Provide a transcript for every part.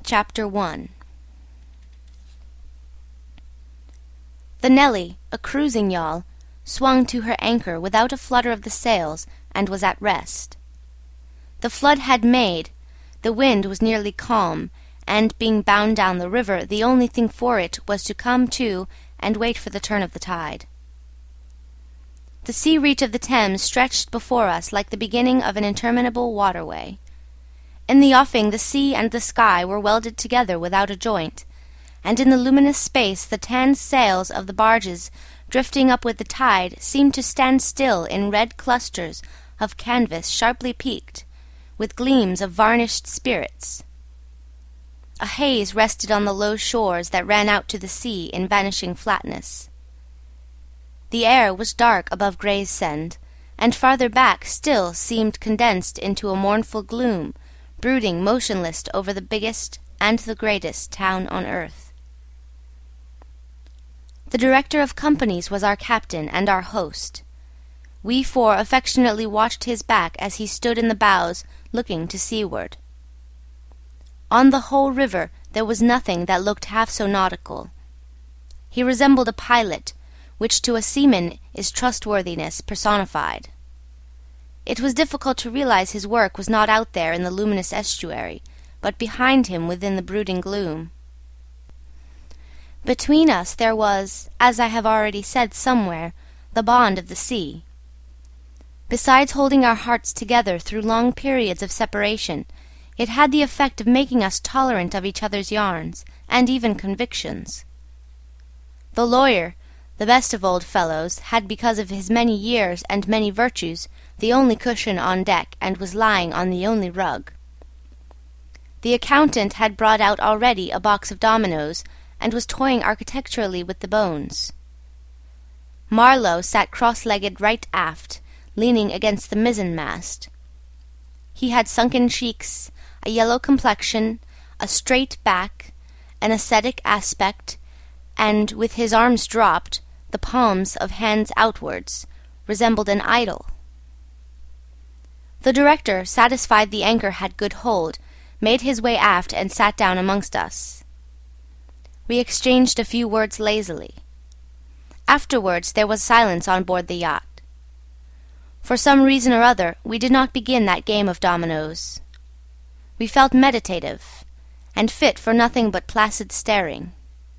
Chapter 1. The Nelly, a cruising yawl, swung to her anchor without a flutter of the sails, and was at rest. The flood had made, the wind was nearly calm, and being bound down the river, the only thing for it was to come to and wait for the turn of the tide. The sea reach of the Thames stretched before us like the beginning of an interminable waterway. In the offing the sea and the sky were welded together without a joint, and in the luminous space the tanned sails of the barges drifting up with the tide seemed to stand still in red clusters of canvas sharply peaked, with gleams of varnished spirits. A haze rested on the low shores that ran out to the sea in vanishing flatness. The air was dark above Gravesend, and farther back still seemed condensed into a mournful gloom, brooding motionless over the biggest and the greatest town on earth. The director of companies was our captain and our host. We four affectionately watched his back as he stood in the bows looking to seaward. On the whole river there was nothing that looked half so nautical. He resembled a pilot, which to a seaman is trustworthiness personified. It was difficult to realize his work was not out there in the luminous estuary, but behind him within the brooding gloom. Between us there was, as I have already said somewhere, the bond of the sea. Besides holding our hearts together through long periods of separation, it had the effect of making us tolerant of each other's yarns, and even convictions. The lawyer, the best of old fellows, had, because of his many years and many virtues, the only cushion on deck, and was lying on the only rug. The accountant had brought out already a box of dominoes, and was toying architecturally with the bones. Marlowe sat cross-legged right aft, leaning against the mizzen-mast. He had sunken cheeks, a yellow complexion, a straight back, an ascetic aspect, and, with his arms dropped, the palms of hands outwards, resembled an idol. The director, satisfied the anchor had good hold, made his way aft and sat down amongst us. We exchanged a few words lazily. Afterwards there was silence on board the yacht. For some reason or other we did not begin that game of dominoes. We felt meditative, and fit for nothing but placid staring.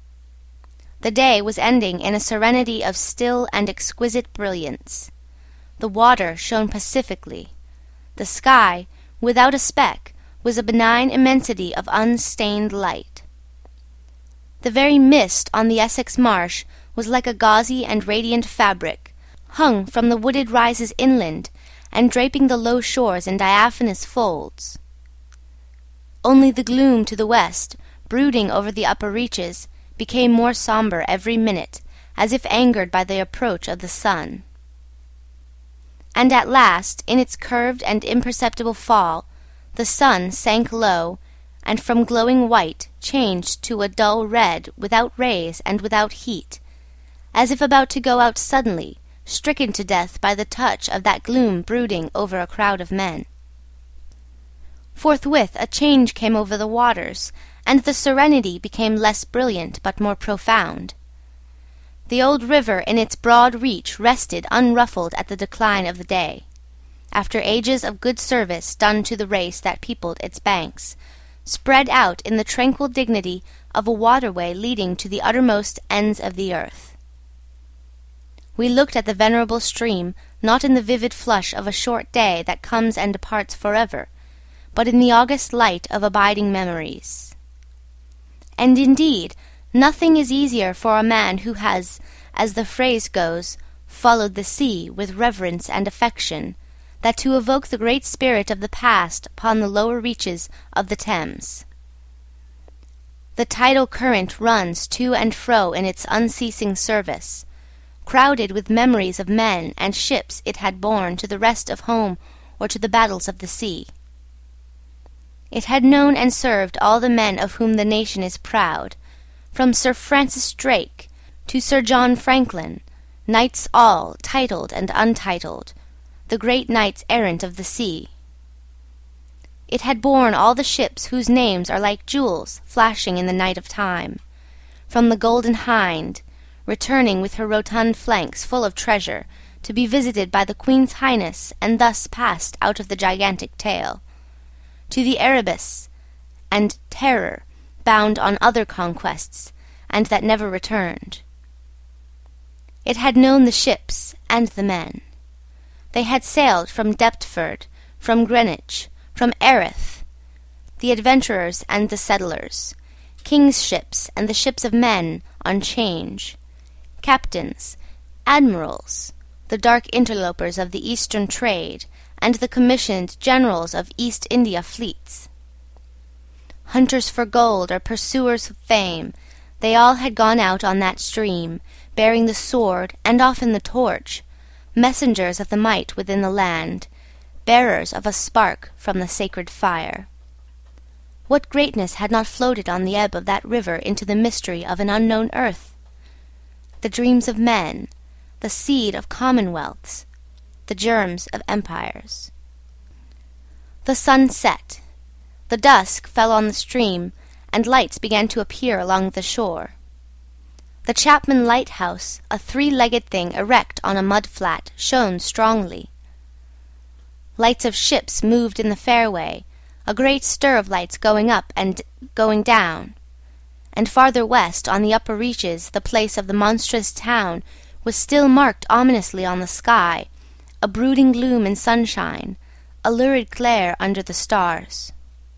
The day was ending in a serenity of still and exquisite brilliance. The water shone pacifically. The sky, without a speck, was a benign immensity of unstained light. The very mist on the Essex marsh was like a gauzy and radiant fabric, hung from the wooded rises inland, and draping the low shores in diaphanous folds. Only the gloom to the west, brooding over the upper reaches, became more sombre every minute, as if angered by the approach of the sun. And at last, in its curved and imperceptible fall, the sun sank low, and from glowing white changed to a dull red, without rays and without heat, as if about to go out suddenly, stricken to death by the touch of that gloom brooding over a crowd of men. Forthwith a change came over the waters, and the serenity became less brilliant but more profound. The old river in its broad reach rested unruffled at the decline of the day, after ages of good service done to the race that peopled its banks, spread out in the tranquil dignity of a waterway leading to the uttermost ends of the earth. We looked at the venerable stream, not in the vivid flush of a short day that comes and departs forever, but in the august light of abiding memories. And indeed, nothing is easier for a man who has, as the phrase goes, followed the sea with reverence and affection, than to evoke the great spirit of the past upon the lower reaches of the Thames. The tidal current runs to and fro in its unceasing service, crowded with memories of men and ships it had borne to the rest of home or to the battles of the sea. It had known and served all the men of whom the nation is proud, from Sir Francis Drake to Sir John Franklin, knights all, titled and untitled, the great knights errant of the sea. It had borne all the ships whose names are like jewels flashing in the night of time, from the Golden Hind, returning with her rotund flanks full of treasure, to be visited by the Queen's Highness, and thus passed out of the gigantic tail, to the Erebus and Terror, bound on other conquests, and that never returned. It had known the ships and the men. They had sailed from Deptford, from Greenwich, from Erith, the adventurers and the settlers, king's ships and the ships of men on change, captains, admirals, the dark interlopers of the Eastern trade, and the commissioned generals of East India fleets. Hunters for gold or pursuers of fame, they all had gone out on that stream, bearing the sword and often the torch, messengers of the might within the land, bearers of a spark from the sacred fire. What greatness had not floated on the ebb of that river into the mystery of an unknown earth? The dreams of men, the seed of commonwealths, the germs of empires. The sun set. The dusk fell on the stream, and lights began to appear along the shore. The Chapman lighthouse, a three-legged thing erect on a mud-flat, shone strongly. Lights of ships moved in the fairway, a great stir of lights going up and going down, and farther west, on the upper reaches, the place of the monstrous town was still marked ominously on the sky, a brooding gloom in sunshine, a lurid glare under the stars.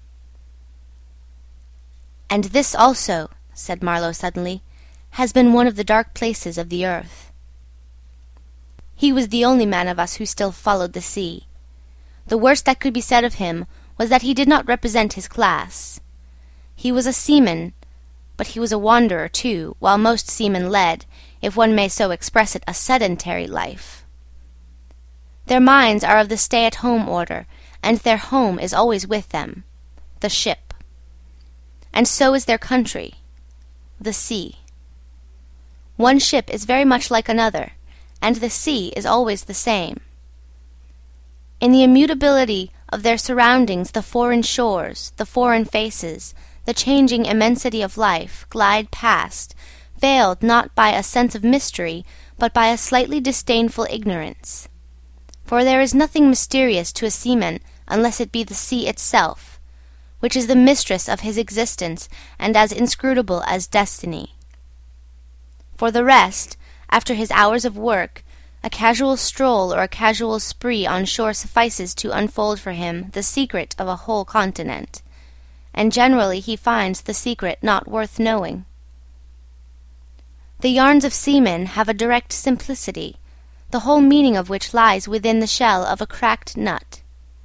"And this also," said Marlowe suddenly, "has been one of the dark places of the earth." He was the only man of us who still followed the sea. The worst that could be said of him was that he did not represent his class. He was a seaman, but he was a wanderer too, while most seamen led, if one may so express it, a sedentary life. Their minds are of the stay-at-home order, and their home is always with them, the ship. And so is their country, the sea. One ship is very much like another, and the sea is always the same. In the immutability of their surroundings, the foreign shores, the foreign faces, the changing immensity of life, glide past, veiled not by a sense of mystery, but by a slightly disdainful ignorance. For there is nothing mysterious to a seaman unless it be the sea itself, which is the mistress of his existence and as inscrutable as destiny. For the rest, after his hours of work, a casual stroll or a casual spree on shore suffices to unfold for him the secret of a whole continent, and generally he finds the secret not worth knowing. The yarns of seamen have a direct simplicity, the whole meaning of which lies within the shell of a cracked nut.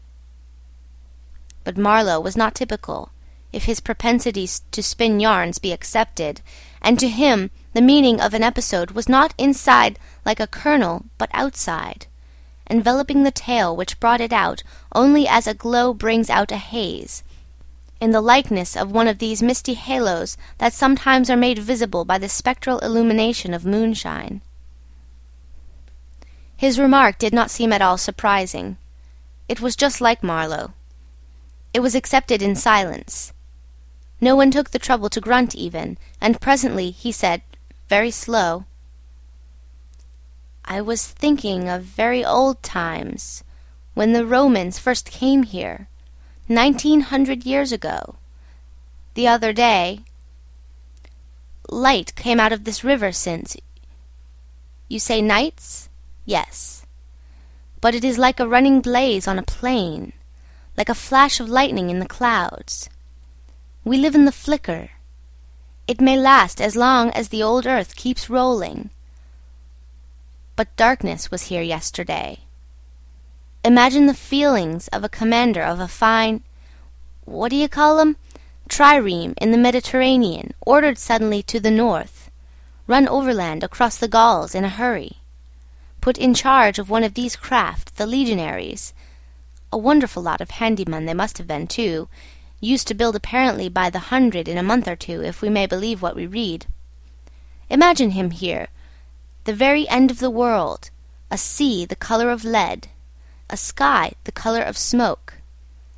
But Marlowe was not typical, if his propensities to spin yarns be accepted, and to him the meaning of an episode was not inside like a kernel, but outside, enveloping the tale which brought it out only as a glow brings out a haze, in the likeness of one of these misty halos that sometimes are made visible by the spectral illumination of moonshine. His remark did not seem at all surprising. It was just like Marlowe. It was accepted in silence. No one took the trouble to grunt even, and presently he said, very slow, "I was thinking of very old times, when the Romans first came here, 1900 years ago. The other day, light came out of this river since. You say nights? Yes. But it is like a running blaze on a plain, like a flash of lightning in the clouds. We live in the flicker. It may last as long as the old earth keeps rolling. But darkness was here yesterday. Imagine the feelings of a commander of a fine, what do you call 'em, trireme in the Mediterranean, ordered suddenly to the north, run overland across the Gauls in a hurry, put in charge of one of these craft, the legionaries, a wonderful lot of handymen they must have been too, used to build apparently by the hundred in a month or two, if we may believe what we read. Imagine him here, the very end of the world, a sea the colour of lead, a sky the colour of smoke,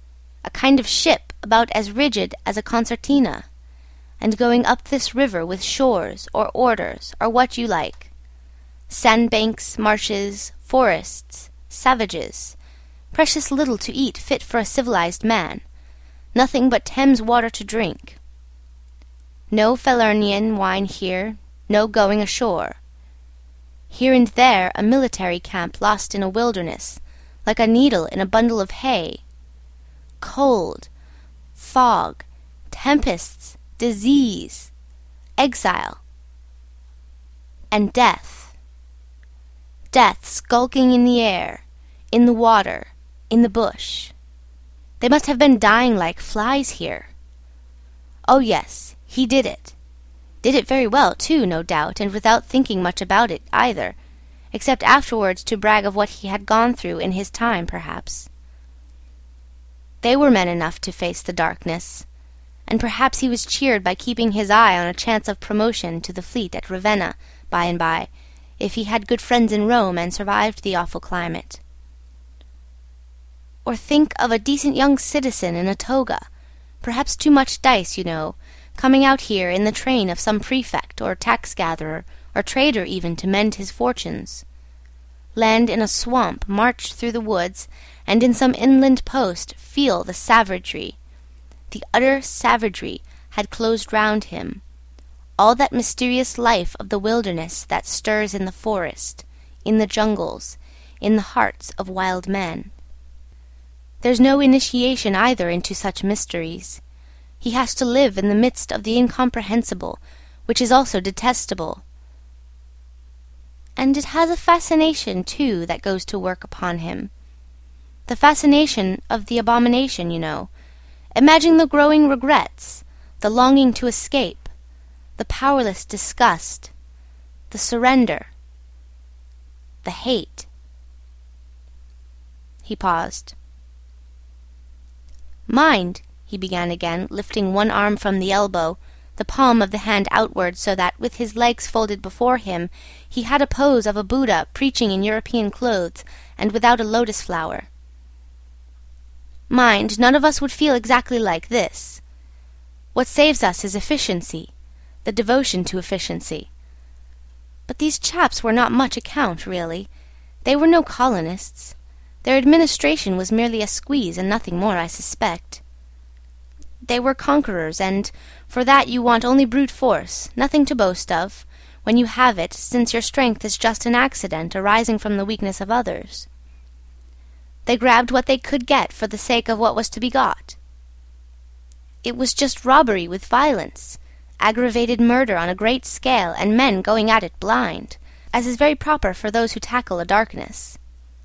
a kind of ship about as rigid as a concertina, and going up this river with shores or orders or what you like, sandbanks, marshes, forests, savages, precious little to eat fit for a civilized man, nothing but Thames water to drink. No Falernian wine here, no going ashore. Here and there a military camp lost in a wilderness, like a needle in a bundle of hay. Cold, fog, tempests, disease, exile, and death. Death skulking in the air, in the water, in the bush. They must have been dying like flies here. Oh yes, he did it. Did it very well, too, no doubt, and without thinking much about it, either, except afterwards to brag of what he had gone through in his time, perhaps. They were men enough to face the darkness, and perhaps he was cheered by keeping his eye on a chance of promotion to the fleet at Ravenna, by and by, if he had good friends in Rome and survived the awful climate. Or think of a decent young citizen in a toga, perhaps too much dice, you know, coming out here in the train of some prefect or tax-gatherer or trader even to mend his fortunes. Land in a swamp, march through the woods, and in some inland post feel the savagery. The utter savagery had closed round him. All that mysterious life of the wilderness that stirs in the forest, in the jungles, in the hearts of wild men. There's no initiation either into such mysteries. He has to live in the midst of the incomprehensible, which is also detestable. And it has a fascination, too, that goes to work upon him. The fascination of the abomination, you know. Imagine the growing regrets, the longing to escape, the powerless disgust, the surrender, the hate. He paused. Mind, he began again, lifting one arm from the elbow, the palm of the hand outward, so that, with his legs folded before him, he had a pose of a Buddha preaching in European clothes and without a lotus flower. Mind, none of us would feel exactly like this. What saves us is efficiency, the devotion to efficiency. But these chaps were not much account, really. They were no colonists. Their administration was merely a squeeze and nothing more, I suspect. They were conquerors, and for that you want only brute force, nothing to boast of, when you have it, since your strength is just an accident arising from the weakness of others. They grabbed what they could get for the sake of what was to be got. It was just robbery with violence, aggravated murder on a great scale, and men going at it blind, as is very proper for those who tackle a darkness.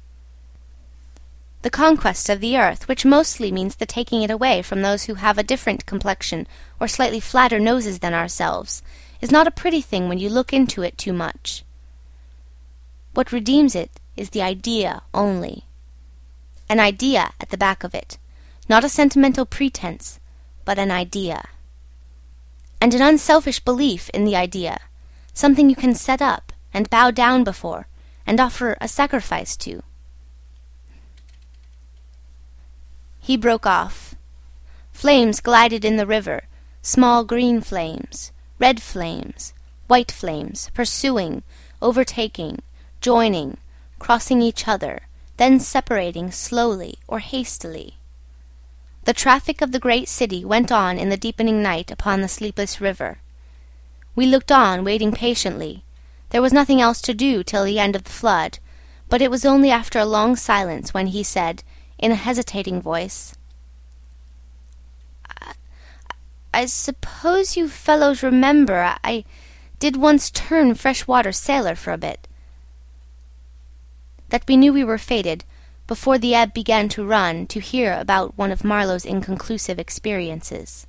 The conquest of the earth, which mostly means the taking it away from those who have a different complexion or slightly flatter noses than ourselves, is not a pretty thing when you look into it too much. What redeems it is the idea only. An idea at the back of it, not a sentimental pretense, but an idea. And an unselfish belief in the idea, something you can set up and bow down before and offer a sacrifice to. He broke off. Flames glided in the river, small green flames, red flames, white flames, pursuing, overtaking, joining, crossing each other, then separating slowly or hastily. The traffic of the great city went on in the deepening night upon the sleepless river. We looked on, waiting patiently. There was nothing else to do till the end of the flood, but it was only after a long silence when he said, in a hesitating voice, I suppose you fellows remember I did once turn freshwater sailor for a bit. That we knew we were fated, before the ebb began to run, to hear about one of Marlowe's inconclusive experiences.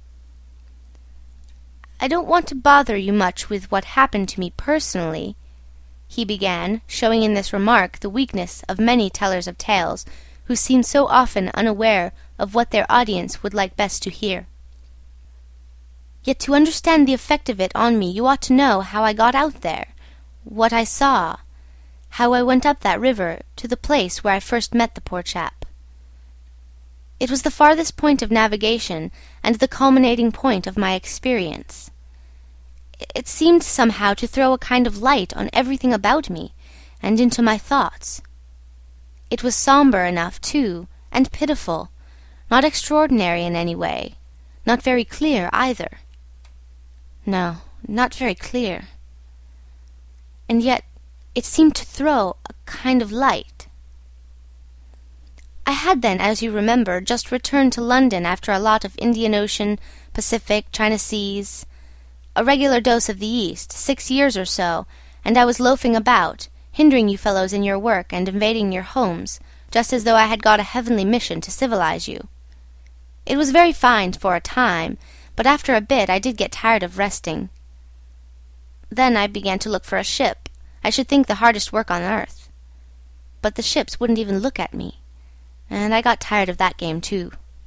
I don't want to bother you much with what happened to me personally, he began, showing in this remark the weakness of many tellers of tales, who seem so often unaware of what their audience would like best to hear. Yet to understand the effect of it on me, you ought to know how I got out there, what I saw, how I went up that river to the place where I first met the poor chap. It was the farthest point of navigation and the culminating point of my experience. It seemed somehow to throw a kind of light on everything about me and into my thoughts. It was sombre enough, too, and pitiful, not extraordinary in any way, not very clear either. No, not very clear. And yet it seemed to throw a kind of light. I had then, as you remember, just returned to London after a lot of Indian Ocean, Pacific, China Seas, a regular dose of the East, 6 years or so, and I was loafing about, hindering you fellows in your work and invading your homes, just as though I had got a heavenly mission to civilize you. It was very fine for a time, but after a bit I did get tired of resting. Then I began to look for a ship. I should think the hardest work on earth. But the ships wouldn't even look at me, and I got tired of that game too.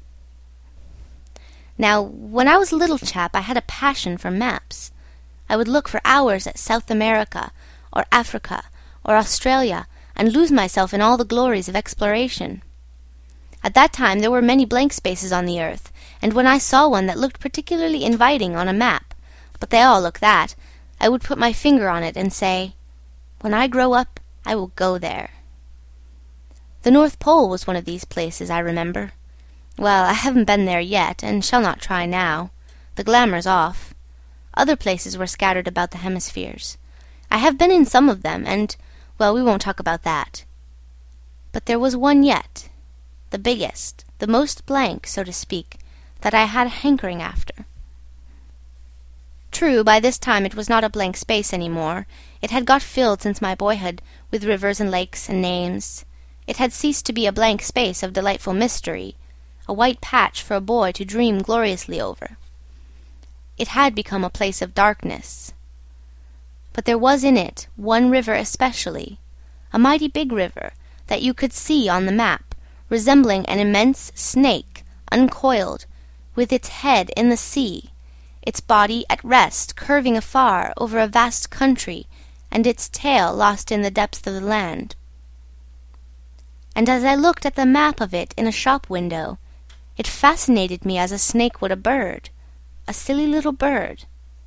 Now, when I was a little chap, I had a passion for maps. I would look for hours at South America, or Africa, or Australia, and lose myself in all the glories of exploration. At that time there were many blank spaces on the earth, and when I saw one that looked particularly inviting on a map, but they all look that, I would put my finger on it and say, "When I grow up, I will go there." The North Pole was one of these places, I remember. Well, I haven't been there yet, and shall not try now. The glamour's off. Other places were scattered about the hemispheres. I have been in some of them, and, well, we won't talk about that. But there was one yet, the biggest, the most blank, so to speak, that I had a hankering after. True, by this time it was not a blank space any more. It had got filled since my boyhood with rivers and lakes and names. It had ceased to be a blank space of delightful mystery, a white patch for a boy to dream gloriously over. It had become a place of darkness. But there was in it one river especially, a mighty big river, that you could see on the map, resembling an immense snake, uncoiled, with its head in the sea, its body at rest, curving afar over a vast country, and its tail lost in the depths of the land. And as I looked at the map of it in a shop window, it fascinated me as a snake would a bird, a silly little bird.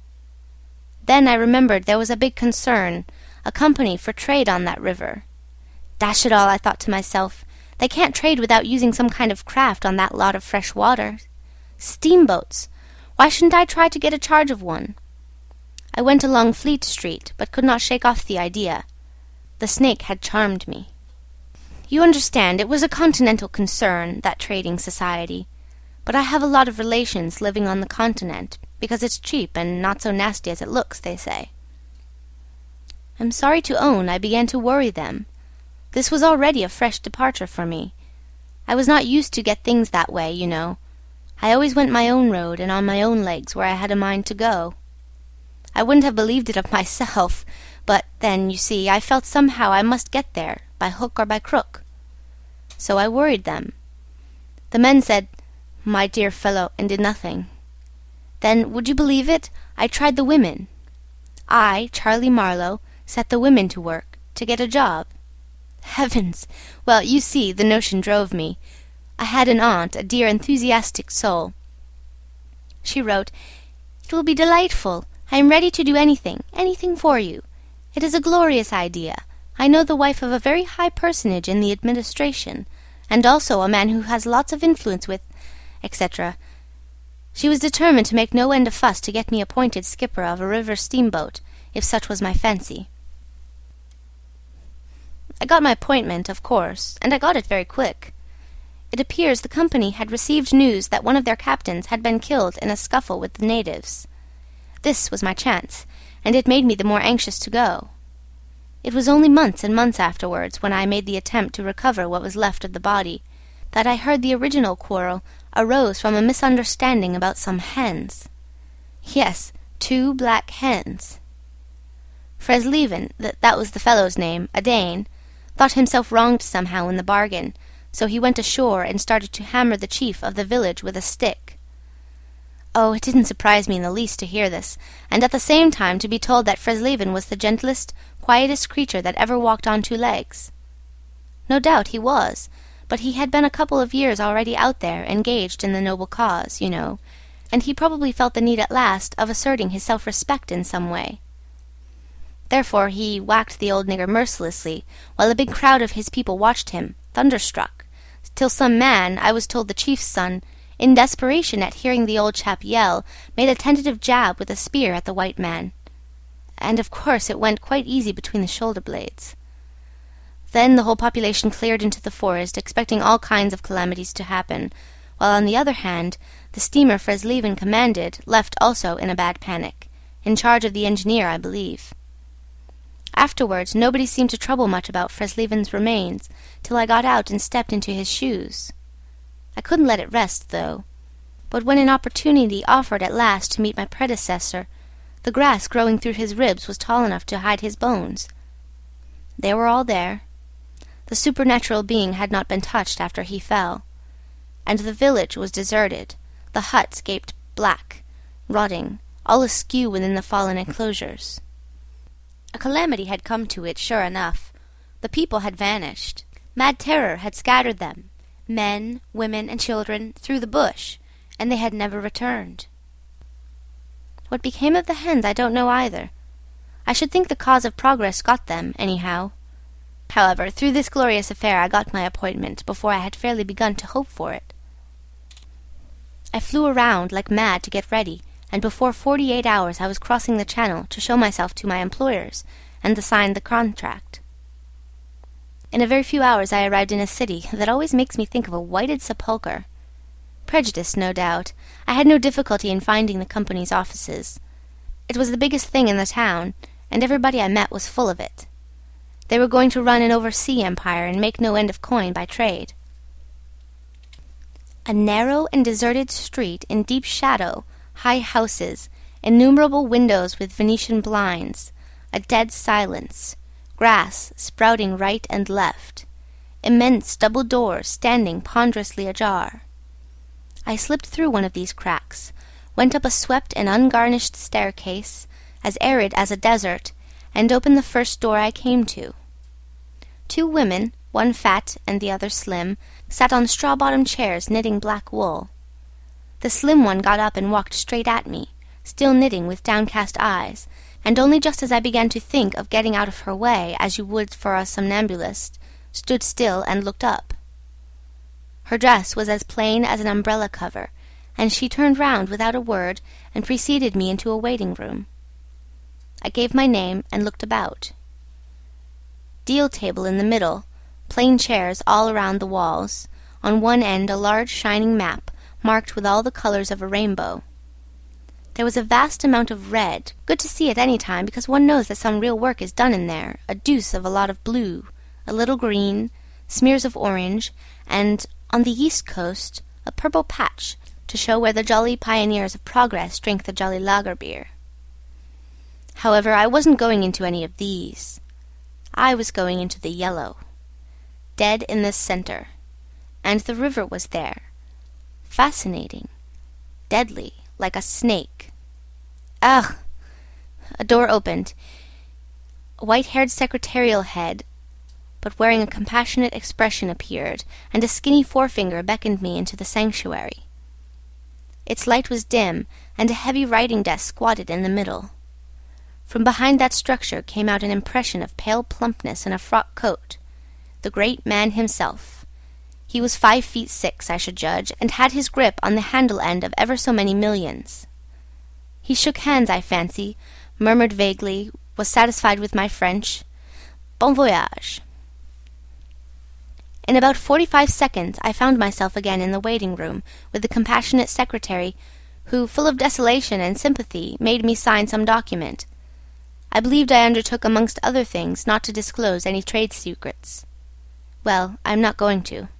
Then I remembered there was a big concern, a company for trade on that river. Dash it all, I thought to myself, they can't trade without using some kind of craft on that lot of fresh water. Steamboats! Why shouldn't I try to get a charge of one? I went along Fleet Street, but could not shake off the idea. The snake had charmed me. You understand, it was a continental concern, that trading society. But I have a lot of relations living on the continent, because it's cheap and not so nasty as it looks, they say. I'm sorry to own I began to worry them. This was already a fresh departure for me. I was not used to get things that way, you know. I always went my own road and on my own legs where I had a mind to go. I wouldn't have believed it of myself, but then, you see, I felt somehow I must get there, by hook or by crook. So I worried them. The men said, "My dear fellow," and did nothing. Then, would you believe it, I tried the women. I, Charlie Marlowe, set the women to work, to get a job. Heavens! Well, you see, the notion drove me. I had an aunt, a dear enthusiastic soul. She wrote, "It will be delightful. I am ready to do anything for you. It is a glorious idea. I know the wife of a very high personage in the administration, and also a man who has lots of influence with, etc." She was determined to make no end of fuss to get me appointed skipper of a river steamboat, if such was my fancy. I got my appointment, of course, and I got it very quick. It appears the company had received news that one of their captains had been killed in a scuffle with the natives. This was my chance, and it made me the more anxious to go. It was only months and months afterwards, when I made the attempt to recover what was left of the body, that I heard the original quarrel arose from a misunderstanding about some hens. Yes, 2 black hens. Fresleven, that was the fellow's name, a Dane, thought himself wronged somehow in the bargain, so he went ashore and started to hammer the chief of the village with a stick. Oh, it didn't surprise me in the least to hear this, and at the same time to be told that Fresleven was the gentlest, quietest creature that ever walked on 2 legs. No doubt he was, but he had been a couple of years already out there, engaged in the noble cause, you know, and he probably felt the need at last of asserting his self-respect in some way. Therefore he whacked the old nigger mercilessly, while a big crowd of his people watched him, thunderstruck, till some man, I was told the chief's son, in desperation at hearing the old chap yell, made a tentative jab with a spear at the white man. And of course it went quite easy between the shoulder blades. Then the whole population cleared into the forest, expecting all kinds of calamities to happen, while on the other hand, the steamer Fresleven commanded left also in a bad panic, in charge of the engineer, I believe. Afterwards nobody seemed to trouble much about Fresleven's remains, till I got out and stepped into his shoes. I couldn't let it rest, though. But when an opportunity offered at last to meet my predecessor, the grass growing through his ribs was tall enough to hide his bones. They were all there. The supernatural being had not been touched after he fell, and the village was deserted, the huts gaped black, rotting, all askew within the fallen enclosures. A calamity had come to it, sure enough. The people had vanished. Mad terror had scattered them, men, women, and children, through the bush, and they had never returned. What became of the hens I don't know either. I should think the cause of progress got them, anyhow. However, through this glorious affair I got my appointment before I had fairly begun to hope for it. I flew around like mad to get ready, and before 48 hours I was crossing the Channel to show myself to my employers and to sign the contract. In a very few hours I arrived in a city that always makes me think of a whited sepulchre. Prejudice, no doubt. I had no difficulty in finding the company's offices. It was the biggest thing in the town, and everybody I met was full of it. They were going to run an oversea empire and make no end of coin by trade. A narrow and deserted street in deep shadow, high houses, innumerable windows with Venetian blinds, a dead silence, grass sprouting right and left, immense double doors standing ponderously ajar. I slipped through one of these cracks, went up a swept and ungarnished staircase, as arid as a desert, and opened the first door I came to. 2 women, one fat and the other slim, sat on straw-bottomed chairs knitting black wool. The slim one got up and walked straight at me, still knitting with downcast eyes, and only just as I began to think of getting out of her way, as you would for a somnambulist, stood still and looked up. Her dress was as plain as an umbrella cover, and she turned round without a word and preceded me into a waiting-room. I gave my name and looked about. Deal table in the middle, plain chairs all around the walls, on one end a large shining map marked with all the colours of a rainbow. There was a vast amount of red, good to see at any time, because one knows that some real work is done in there, a deuce of a lot of blue, a little green, smears of orange, and, on the east coast, a purple patch, to show where the jolly pioneers of progress drink the jolly lager beer. However, I wasn't going into any of these. I was going into the yellow, dead in the centre, and the river was there, fascinating, deadly, like a snake. Ugh! A door opened. A white-haired secretarial head, but wearing a compassionate expression, appeared, and a skinny forefinger beckoned me into the sanctuary. Its light was dim, and a heavy writing desk squatted in the middle. From behind that structure came out an impression of pale plumpness in a frock coat, the great man himself. He was 5'6", I should judge, and had his grip on the handle end of ever so many millions. He shook hands, I fancy, murmured vaguely, was satisfied with my French. Bon voyage. In about 45 seconds I found myself again in the waiting-room, with the compassionate secretary, who, full of desolation and sympathy, made me sign some document. I believed I undertook, amongst other things, not to disclose any trade secrets. Well, I am not going to.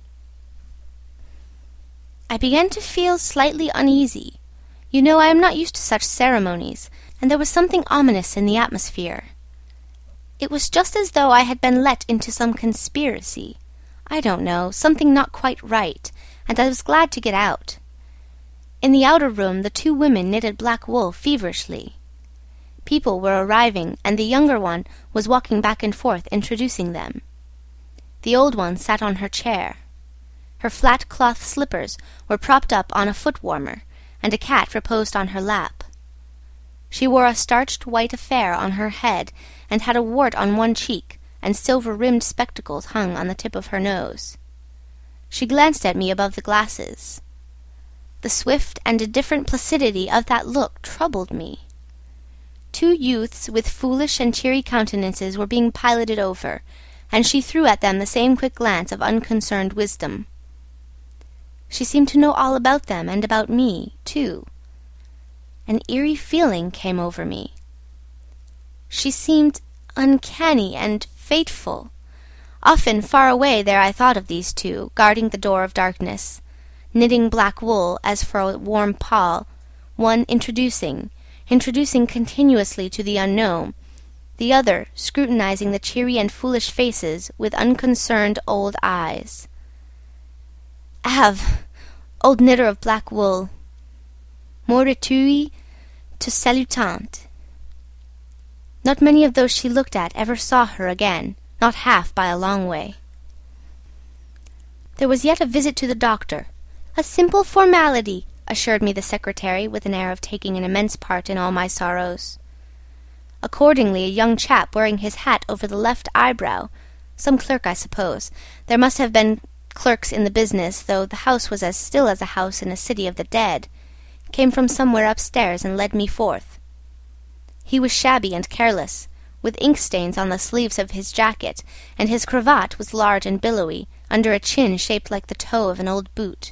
I began to feel slightly uneasy. You know, I am not used to such ceremonies, and there was something ominous in the atmosphere. It was just as though I had been let into some conspiracy. I don't know, something not quite right, and I was glad to get out. In the outer room the 2 women knitted black wool feverishly. People were arriving, and the younger one was walking back and forth introducing them. The old one sat on her chair. Her flat cloth slippers were propped up on a foot-warmer, and a cat reposed on her lap. She wore a starched white affair on her head, and had a wart on one cheek, and silver-rimmed spectacles hung on the tip of her nose. She glanced at me above the glasses. The swift and indifferent placidity of that look troubled me. Two youths with foolish and cheery countenances were being piloted over, and she threw at them the same quick glance of unconcerned wisdom. She seemed to know all about them and about me, too. An eerie feeling came over me. She seemed uncanny and fateful. Often far away there I thought of these two, guarding the door of darkness, knitting black wool as for a warm pall, one introducing continuously to the unknown, the other scrutinizing the cheery and foolish faces with unconcerned old eyes. Ave, old knitter of black wool, morituri te salutant. Not many of those she looked at ever saw her again, not half by a long way. There was yet a visit to the doctor. A simple formality, assured me the secretary, with an air of taking an immense part in all my sorrows. Accordingly, a young chap wearing his hat over the left eyebrow, some clerk, I suppose, there must have been clerks in the business, though the house was as still as a house in a city of the dead, came from somewhere upstairs and led me forth. He was shabby and careless, with ink-stains on the sleeves of his jacket, and his cravat was large and billowy, under a chin shaped like the toe of an old boot.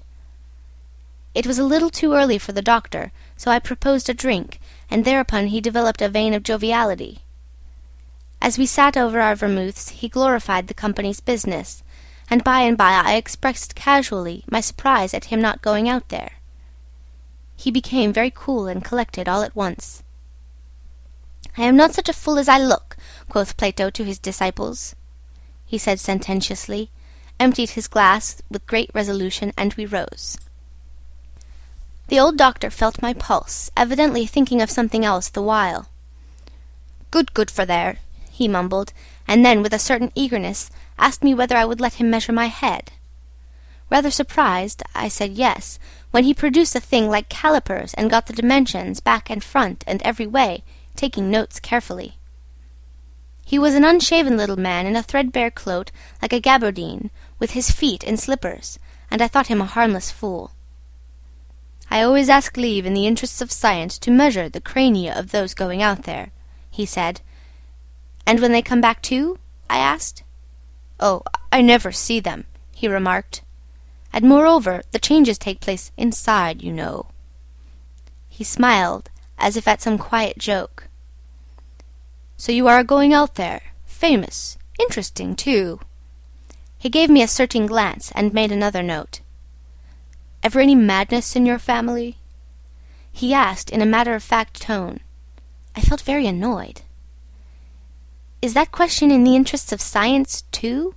It was a little too early for the doctor, so I proposed a drink, and thereupon he developed a vein of joviality. As we sat over our vermouths, he glorified the company's business, and by I expressed casually my surprise at him not going out there. He became very cool and collected all at once. "I am not such a fool as I look," quoth Plato to his disciples. He said sententiously, emptied his glass with great resolution, and we rose. The old doctor felt my pulse, evidently thinking of something else the while. Good for there," he mumbled, and then, with a certain eagerness, asked me whether I would let him measure my head. Rather surprised, I said yes, when he produced a thing like calipers and got the dimensions, back and front, and every way, taking notes carefully. He was an unshaven little man in a threadbare cloak like a gabardine, with his feet in slippers, and I thought him a harmless fool. "I always ask leave in the interests of science to measure the crania of those going out there," he said. "And when they come back too?" I asked. "Oh, I never see them," he remarked. "And moreover, the changes take place inside, you know." He smiled, as if at some quiet joke. "So you are going out there? Famous. Interesting, too." He gave me a searching glance, and made another note. "Ever any madness in your family?" he asked in a matter-of-fact tone. I felt very annoyed. "Is that question in the interests of science, too?"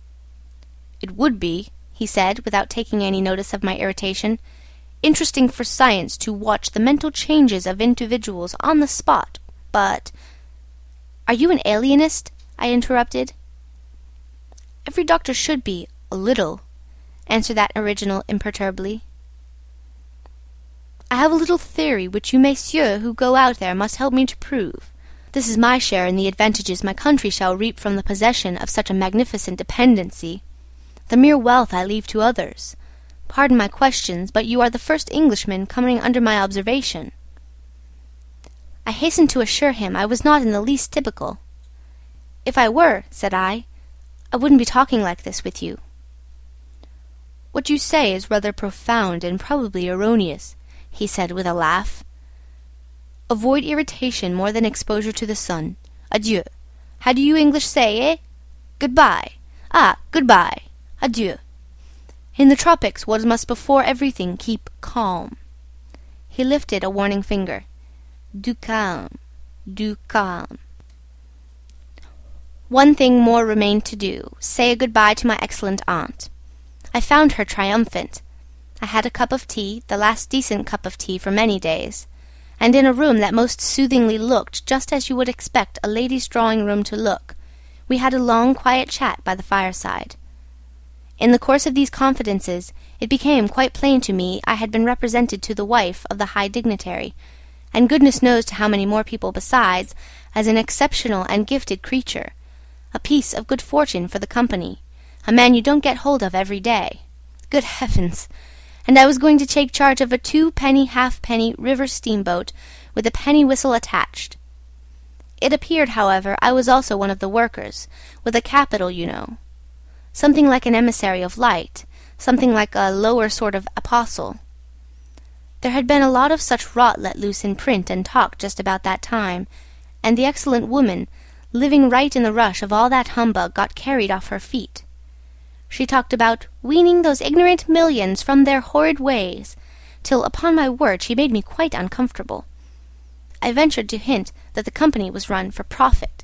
"It would be," he said, without taking any notice of my irritation, "interesting for science to watch the mental changes of individuals on the spot, but—" "Are you an alienist?" I interrupted. "Every doctor should be, a little," answered that original imperturbably. "I have a little theory which you messieurs who go out there must help me to prove. This is my share in the advantages my country shall reap from the possession of such a magnificent dependency. The mere wealth I leave to others. Pardon my questions, but you are the first Englishman coming under my observation." I hastened to assure him I was not in the least typical. "If I were," said I wouldn't be talking like this with you." "What you say is rather profound and probably erroneous," he said with a laugh. "Avoid irritation more than exposure to the sun. Adieu. How do you English say, eh? Goodbye. Ah, goodbye. Adieu. In the tropics one must before everything keep calm." He lifted a warning finger. "Du calme, du calme." One thing more remained to do, say a goodbye to my excellent aunt. I found her triumphant. I had a cup of tea, the last decent cup of tea for many days, and in a room that most soothingly looked just as you would expect a lady's drawing-room to look, we had a long quiet chat by the fireside. In the course of these confidences it became quite plain to me I had been represented to the wife of the high dignitary, and goodness knows to how many more people besides, as an exceptional and gifted creature, a piece of good fortune for the company, a man you don't get hold of every day. Good heavens! And I was going to take charge of a 2-penny halfpenny river steamboat with a penny whistle attached. It appeared, however, I was also one of the workers, with a capital, you know. Something like an emissary of light, something like a lower sort of apostle. There had been a lot of such rot let loose in print and talk just about that time, and the excellent woman, living right in the rush of all that humbug, got carried off her feet. She talked about weaning those ignorant millions from their horrid ways, till, upon my word, she made me quite uncomfortable. I ventured to hint that the company was run for profit.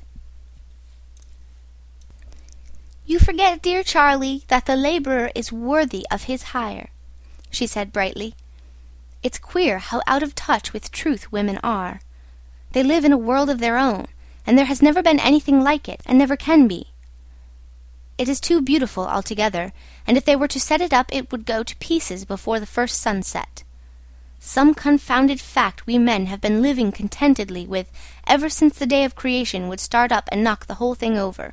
"You forget, dear Charlie, that the labourer is worthy of his hire," she said brightly. "It's queer how out of touch with truth women are. They live in a world of their own, and there has never been anything like it, and never can be. It is too beautiful altogether, and if they were to set it up it would go to pieces before the first sunset. Some confounded fact we men have been living contentedly with ever since the day of creation would start up and knock the whole thing over."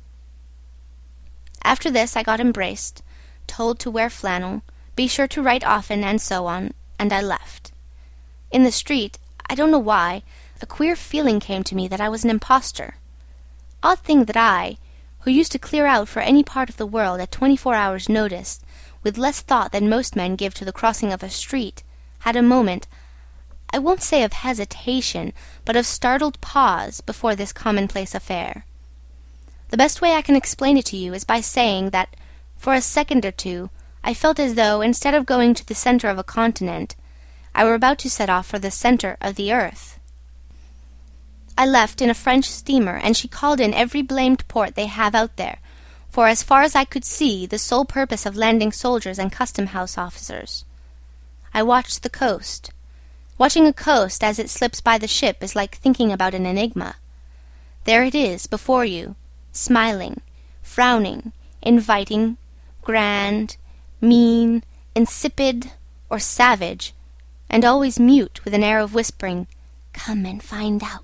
After this I got embraced, told to wear flannel, be sure to write often, and so on, and I left. In the street, I don't know why, a queer feeling came to me that I was an impostor. Odd thing that I, who used to clear out for any part of the world at 24 hours' notice, with less thought than most men give to the crossing of a street, had a moment, I won't say of hesitation, but of startled pause before this commonplace affair. The best way I can explain it to you is by saying that, for a second or two, I felt as though, instead of going to the centre of a continent, I were about to set off for the centre of the earth. I left in a French steamer, and she called in every blamed port they have out there, for as far as I could see, the sole purpose of landing soldiers and custom-house officers. I watched the coast. Watching a coast as it slips by the ship is like thinking about an enigma. There it is, before you, smiling, frowning, inviting, grand, mean, insipid, or savage, and always mute with an air of whispering, "Come and find out."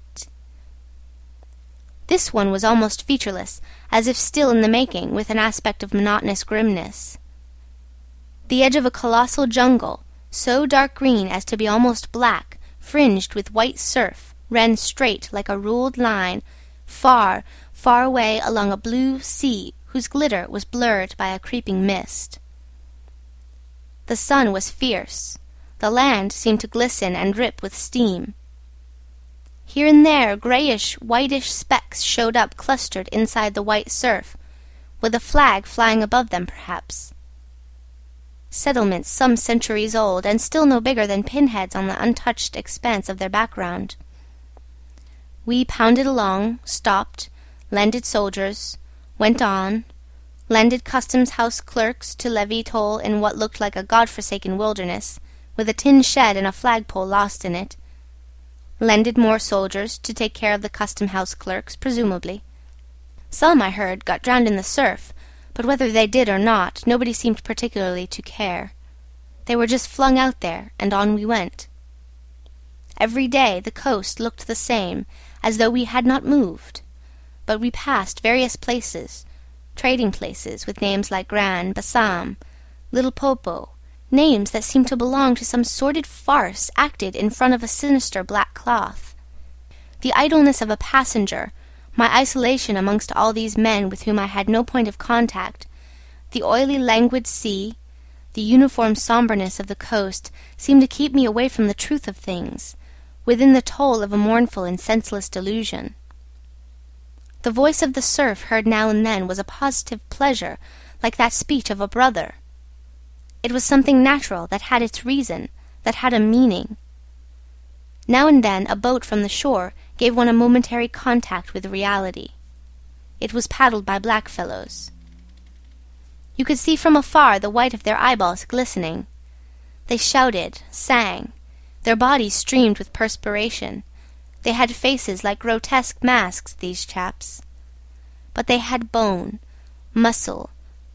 This one was almost featureless, as if still in the making, with an aspect of monotonous grimness. The edge of a colossal jungle, so dark green as to be almost black, fringed with white surf, ran straight like a ruled line, far, far away along a blue sea whose glitter was blurred by a creeping mist. The sun was fierce. The land seemed to glisten and drip with steam. Here and there greyish, whitish specks showed up clustered inside the white surf, with a flag flying above them perhaps. Settlements some centuries old, and still no bigger than pinheads on the untouched expanse of their background. We pounded along, stopped, landed soldiers, went on, landed customs-house clerks to levy toll in what looked like a god-forsaken wilderness, with a tin shed and a flagpole lost in it, landed more soldiers to take care of the custom-house clerks, presumably. Some, I heard, got drowned in the surf, but whether they did or not, nobody seemed particularly to care. They were just flung out there, and on we went. Every day the coast looked the same, as though we had not moved, but we passed various places, trading places with names like Gran, Bassam, Little Popo, names that seemed to belong to some sordid farce acted in front of a sinister black cloth. The idleness of a passenger, my isolation amongst all these men with whom I had no point of contact, the oily languid sea, the uniform sombreness of the coast seemed to keep me away from the truth of things, within the toll of a mournful and senseless delusion. The voice of the surf heard now and then was a positive pleasure, like that speech of a brother. It was something natural, that had its reason, that had a meaning. Now and then a boat from the shore gave one a momentary contact with reality. It was paddled by blackfellows. You could see from afar the white of their eyeballs glistening. They shouted, sang. Their bodies streamed with perspiration. They had faces like grotesque masks, these chaps. But they had bone, muscle,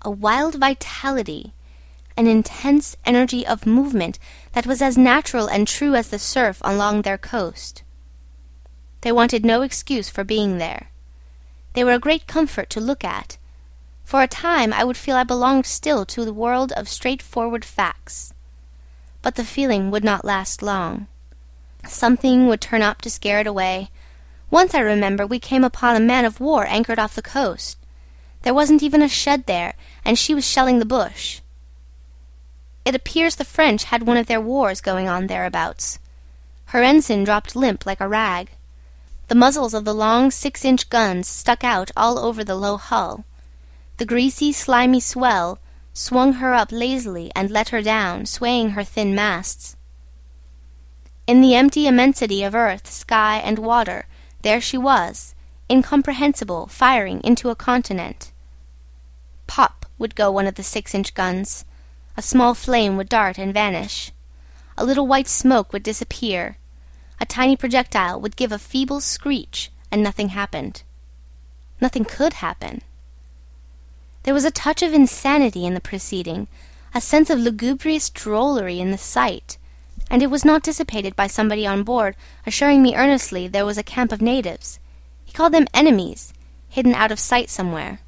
a wild vitality, an intense energy of movement that was as natural and true as the surf along their coast. They wanted no excuse for being there. They were a great comfort to look at. For a time I would feel I belonged still to the world of straightforward facts. But the feeling would not last long. Something would turn up to scare it away. Once, I remember, we came upon a man-of-war anchored off the coast. There wasn't even a shed there, and she was shelling the bush. It appears the French had one of their wars going on thereabouts. Her ensign dropped limp like a rag. The muzzles of the long 6-inch guns stuck out all over the low hull. The greasy, slimy swell swung her up lazily and let her down, swaying her thin masts. In the empty immensity of earth, sky, and water, there she was, incomprehensible, firing into a continent. Pop would go one of the 6-inch guns. A small flame would dart and vanish. A little white smoke would disappear. A tiny projectile would give a feeble screech, and nothing happened. Nothing could happen. There was a touch of insanity in the proceeding, a sense of lugubrious drollery in the sight, and it was not dissipated by somebody on board assuring me earnestly there was a camp of natives. He called them enemies, hidden out of sight somewhere.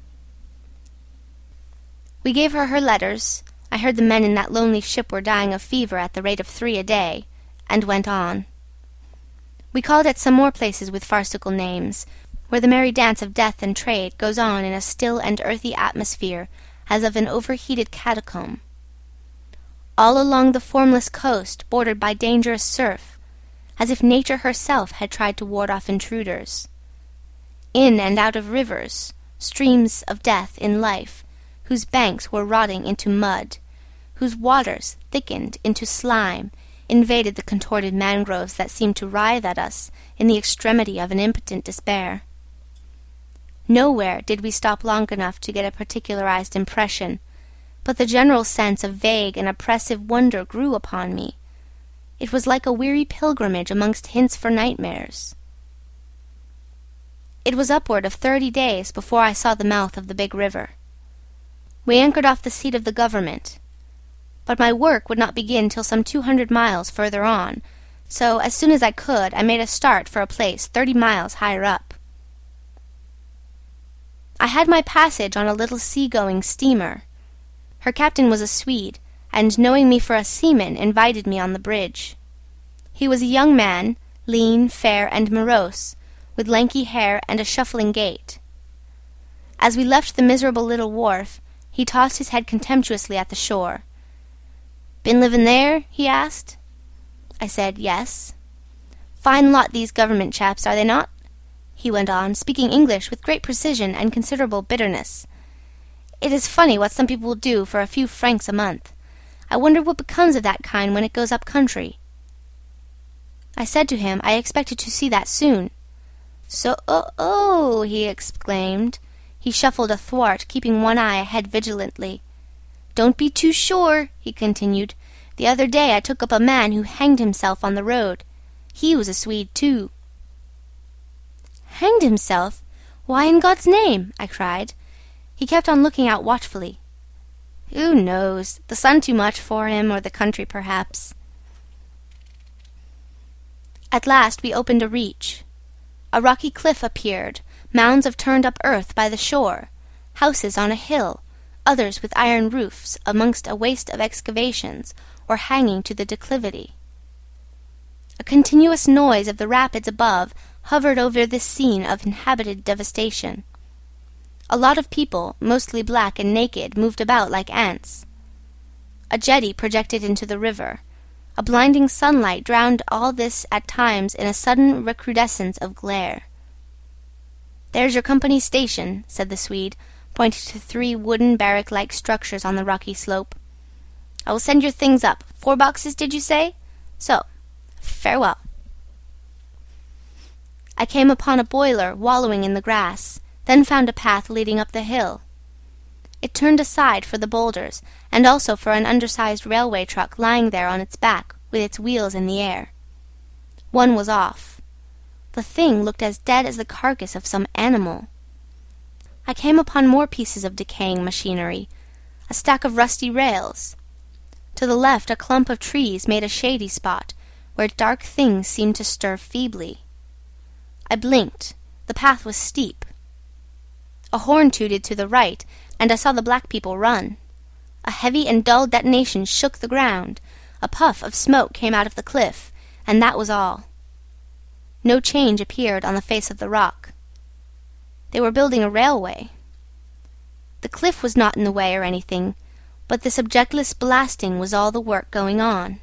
We gave her her letters. I heard the men in that lonely ship were dying of fever at the rate of 3 a day, and went on. We called at some more places with farcical names, where the merry dance of death and trade goes on in a still and earthy atmosphere as of an overheated catacomb. All along the formless coast, bordered by dangerous surf, as if nature herself had tried to ward off intruders. In and out of rivers, streams of death in life, whose banks were rotting into mud, whose waters, thickened into slime, invaded the contorted mangroves that seemed to writhe at us in the extremity of an impotent despair. Nowhere did we stop long enough to get a particularized impression, but the general sense of vague and oppressive wonder grew upon me. It was like a weary pilgrimage amongst hints for nightmares. It was upward of 30 days before I saw the mouth of the big river. We anchored off the seat of the government, but my work would not begin till some 200 miles further on, so as soon as I could I made a start for a place 30 miles higher up. I had my passage on a little sea-going steamer. Her captain was a Swede, and knowing me for a seaman, invited me on the bridge. He was a young man, lean, fair, and morose, with lanky hair and a shuffling gait. As we left the miserable little wharf, he tossed his head contemptuously at the shore. "Been living there?" he asked. I said, "Yes." "Fine lot these government chaps, are they not?" he went on, speaking English with great precision and considerable bitterness. "It is funny what some people will do for a few francs a month. I wonder what becomes of that kind when it goes up country." I said to him I expected to see that soon. "So, he exclaimed. He shuffled athwart, keeping one eye ahead vigilantly. "Don't be too sure," he continued. "The other day I took up a man who hanged himself on the road. He was a Swede, too." "Hanged himself? Why, in God's name?" I cried. He kept on looking out watchfully. "Who knows? The sun too much for him, or the country, perhaps." At last we opened a reach. A rocky cliff appeared, mounds of turned-up earth by the shore, houses on a hill, others with iron roofs amongst a waste of excavations, or hanging to the declivity. A continuous noise of the rapids above hovered over this scene of inhabited devastation. A lot of people, mostly black and naked, moved about like ants. A jetty projected into the river. A blinding sunlight drowned all this at times in a sudden recrudescence of glare. "There's your company's station," said the Swede, pointing to 3 wooden barrack-like structures on the rocky slope. "I will send your things up. 4 boxes, did you say? So, farewell." I came upon a boiler wallowing in the grass, then found a path leading up the hill. It turned aside for the boulders, and also for an undersized railway truck lying there on its back, with its wheels in the air. One was off. The thing looked as dead as the carcass of some animal. I came upon more pieces of decaying machinery, a stack of rusty rails. To the left a clump of trees made a shady spot, where dark things seemed to stir feebly. I blinked. The path was steep. A horn tooted to the right, and I saw the black people run. A heavy and dull detonation shook the ground. A puff of smoke came out of the cliff, and that was all. No change appeared on the face of the rock. They were building a railway. The cliff was not in the way or anything, but this objectless blasting was all the work going on.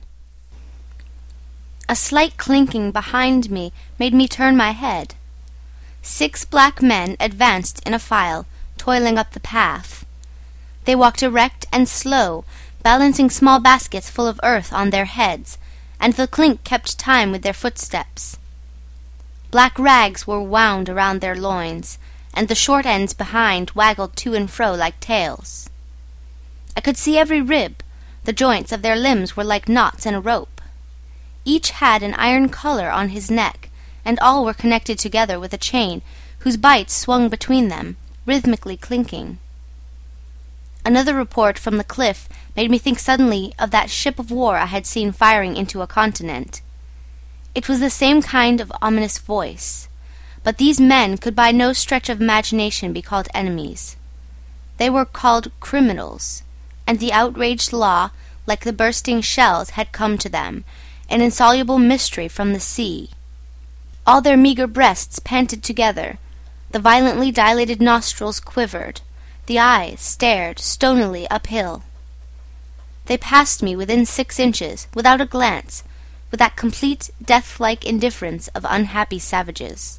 A slight clinking behind me made me turn my head. 6 black men advanced in a file, toiling up the path. They walked erect and slow, balancing small baskets full of earth on their heads, and the clink kept time with their footsteps. Black rags were wound around their loins, and the short ends behind waggled to and fro like tails. I could see every rib. The joints of their limbs were like knots in a rope. Each had an iron collar on his neck, and all were connected together with a chain whose bites swung between them, rhythmically clinking. Another report from the cliff made me think suddenly of that ship of war I had seen firing into a continent. It was the same kind of ominous voice, but these men could by no stretch of imagination be called enemies. They were called criminals, and the outraged law, like the bursting shells, had come to them, an insoluble mystery from the sea. All their meagre breasts panted together, the violently dilated nostrils quivered, the eyes stared stonily uphill. They passed me within 6 inches, without a glance, with that complete, death-like indifference of unhappy savages.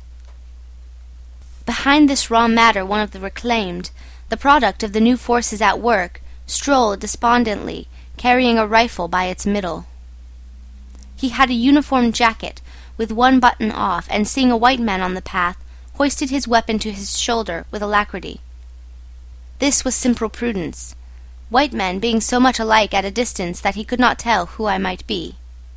Behind this raw matter one of the reclaimed, the product of the new forces at work, strolled despondently, carrying a rifle by its middle. He had a uniform jacket, with one button off, and seeing a white man on the path, hoisted his weapon to his shoulder with alacrity. This was simple prudence, white men being so much alike at a distance that he could not tell who I might be.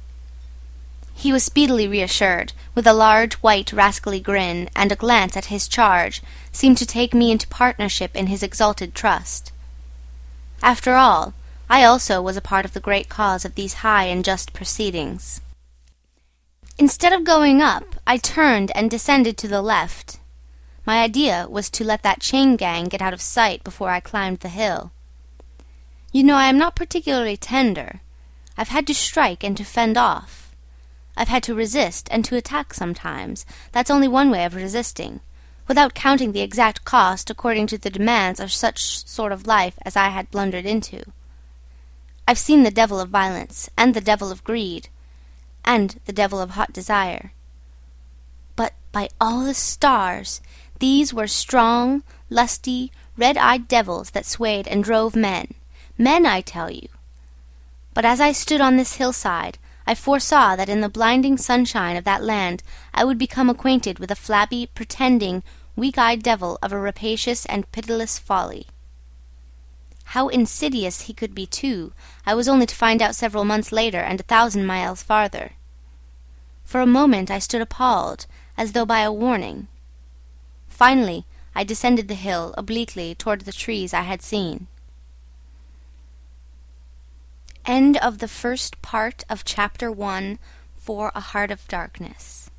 He was speedily reassured, with a large, white, rascally grin, and a glance at his charge seemed to take me into partnership in his exalted trust. After all, I also was a part of the great cause of these high and just proceedings. Instead of going up, I turned and descended to the left. My idea was to let that chain gang get out of sight before I climbed the hill. You know, I am not particularly tender. I've had to strike and to fend off. I've had to resist and to attack sometimes. That's only one way of resisting, without counting the exact cost according to the demands of such sort of life as I had blundered into. I've seen the devil of violence, and the devil of greed, and the devil of hot desire. But by all the stars, these were strong, lusty, red-eyed devils that swayed and drove men, I tell you. But as I stood on this hillside, I foresaw that in the blinding sunshine of that land I would become acquainted with a flabby, pretending, weak-eyed devil of a rapacious and pitiless folly. How insidious he could be, too, I was only to find out several months later and 1,000 miles farther. For a moment I stood appalled, as though by a warning. Finally I descended the hill obliquely toward the trees I had seen. End of the first part of Chapter 1 for A Heart of Darkness.